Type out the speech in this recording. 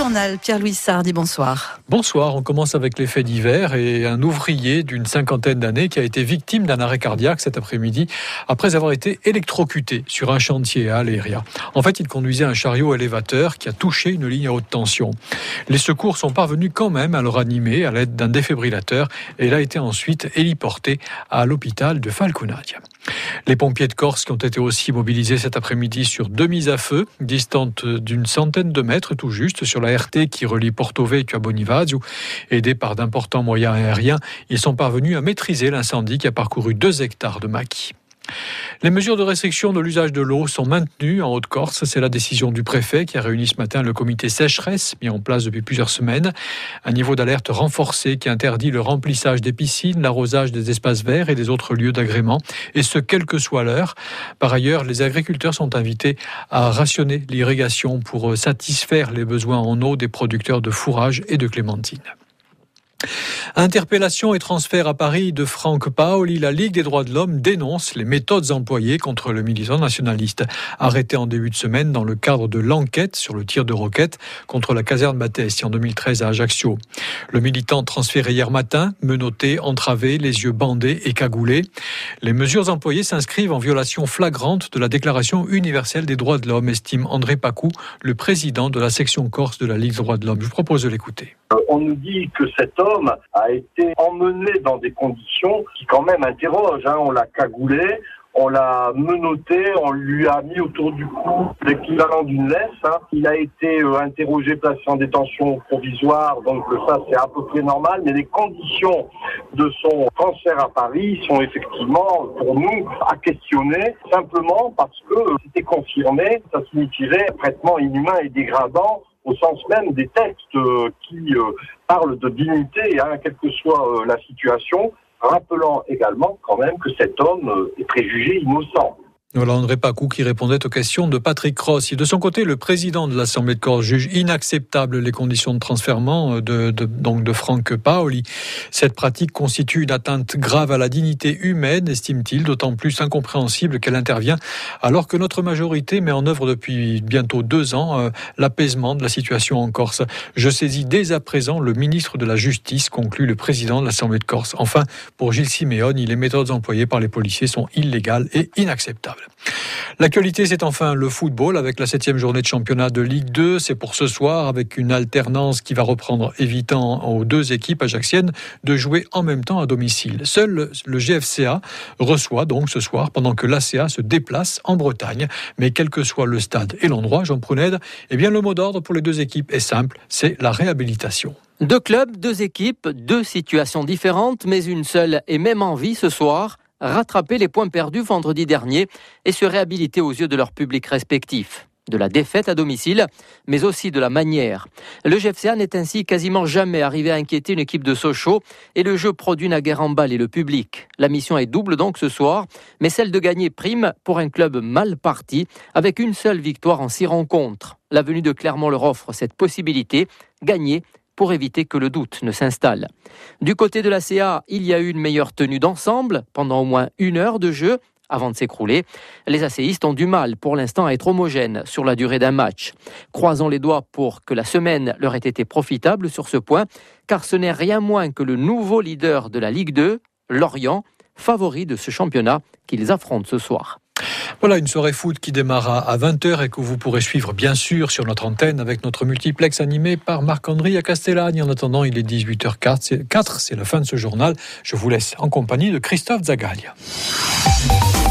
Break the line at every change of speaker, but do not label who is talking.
journal, Pierre-Louis Sardy, bonsoir.
Bonsoir, on commence avec les faits divers et un ouvrier d'une 50aine d'années qui a été victime d'un arrêt cardiaque cet après-midi après avoir été électrocuté sur un chantier à Aléria. En fait, il conduisait un chariot élévateur qui a touché une ligne à haute tension. Les secours sont parvenus quand même à le ranimer à l'aide d'un défibrillateur et il a été ensuite héliporté à l'hôpital de Falconadia. Les pompiers de Corse qui ont été aussi mobilisés cet après-midi sur 2 mises à feu, distantes d'une centaine de mètres tout juste, sur la RT qui relie Porto Vecchio à Bonifacio. Aidés par d'importants moyens aériens, ils sont parvenus à maîtriser l'incendie qui a parcouru 2 hectares de maquis. Les mesures de restriction de l'usage de l'eau sont maintenues en Haute-Corse. C'est la décision du préfet qui a réuni ce matin le comité sécheresse mis en place depuis plusieurs semaines. Un niveau d'alerte renforcé qui interdit le remplissage des piscines, l'arrosage des espaces verts et des autres lieux d'agrément, et ce, quelle que soit l'heure. Par ailleurs, les agriculteurs sont invités à rationner l'irrigation pour satisfaire les besoins en eau des producteurs de fourrage et de clémentines. Interpellation et transfert à Paris de Franck Paoli. La Ligue des droits de l'homme dénonce les méthodes employées contre le militant nationaliste. Arrêté en début de semaine dans le cadre de l'enquête sur le tir de roquettes contre la caserne Battesti en 2013 à Ajaccio. Le militant transféré hier matin, menotté, entravé, les yeux bandés et cagoulés. Les mesures employées s'inscrivent en violation flagrante de la Déclaration universelle des droits de l'homme, estime André Pacou, le président de la section corse de la Ligue des droits de l'homme. Je vous propose de l'écouter.
On nous dit que cet homme a été emmené dans des conditions qui quand même interrogent. On l'a cagoulé, on l'a menotté, on lui a mis autour du cou l'équivalent d'une laisse. Il a été interrogé, placé en détention provisoire, donc ça c'est à peu près normal. Mais les conditions de son transfert à Paris sont effectivement pour nous à questionner, simplement parce que c'était confirmé, ça signifierait traitement inhumain et dégradant au sens même des textes qui parlent de dignité, quelle que soit la situation, rappelant également quand même que cet homme est préjugé innocent.
Voilà André Pacou qui répondait aux questions de Patrick Rossi. De son côté, le président de l'Assemblée de Corse juge inacceptable les conditions de transfèrement de Franck Paoli. Cette pratique constitue une atteinte grave à la dignité humaine, estime-t-il, d'autant plus incompréhensible qu'elle intervient alors que notre majorité met en œuvre depuis bientôt 2 ans l'apaisement de la situation en Corse. Je saisis dès à présent le ministre de la Justice, conclut le président de l'Assemblée de Corse. Enfin, pour Gilles Simeoni, les méthodes employées par les policiers sont illégales et inacceptables. L'actualité, c'est enfin le football avec la 7e journée de championnat de Ligue 2. C'est pour ce soir avec une alternance qui va reprendre, évitant aux 2 équipes ajaxiennes de jouer en même temps à domicile. Seul le GFCA reçoit donc ce soir pendant que l'ACA se déplace en Bretagne. Mais quel que soit le stade et l'endroit, Jean Pruned, le mot d'ordre pour les 2 équipes est simple, c'est la réhabilitation.
2 clubs, 2 équipes, 2 situations différentes, mais une seule et même envie ce soir, rattraper les points perdus vendredi dernier et se réhabiliter aux yeux de leurs publics respectifs. De la défaite à domicile, mais aussi de la manière. Le GFCA n'est ainsi quasiment jamais arrivé à inquiéter une équipe de Sochaux et le jeu produit naguère emballé le public. La mission est double donc ce soir, mais celle de gagner prime pour un club mal parti avec une seule victoire en 6 rencontres. La venue de Clermont leur offre cette possibilité, gagner pour éviter que le doute ne s'installe. Du côté de la CA, il y a eu une meilleure tenue d'ensemble pendant au moins 1 heure de jeu avant de s'écrouler. Les ACistes ont du mal pour l'instant à être homogènes sur la durée d'un match. Croisons les doigts pour que la semaine leur ait été profitable sur ce point, car ce n'est rien moins que le nouveau leader de la Ligue 2, Lorient, favori de ce championnat qu'ils affrontent ce soir.
Voilà une soirée foot qui démarra à 20h et que vous pourrez suivre bien sûr sur notre antenne avec notre multiplex animé par Marc-André à Castellane. En attendant, il est 18h04, c'est la fin de ce journal. Je vous laisse en compagnie de Christophe Zagalia.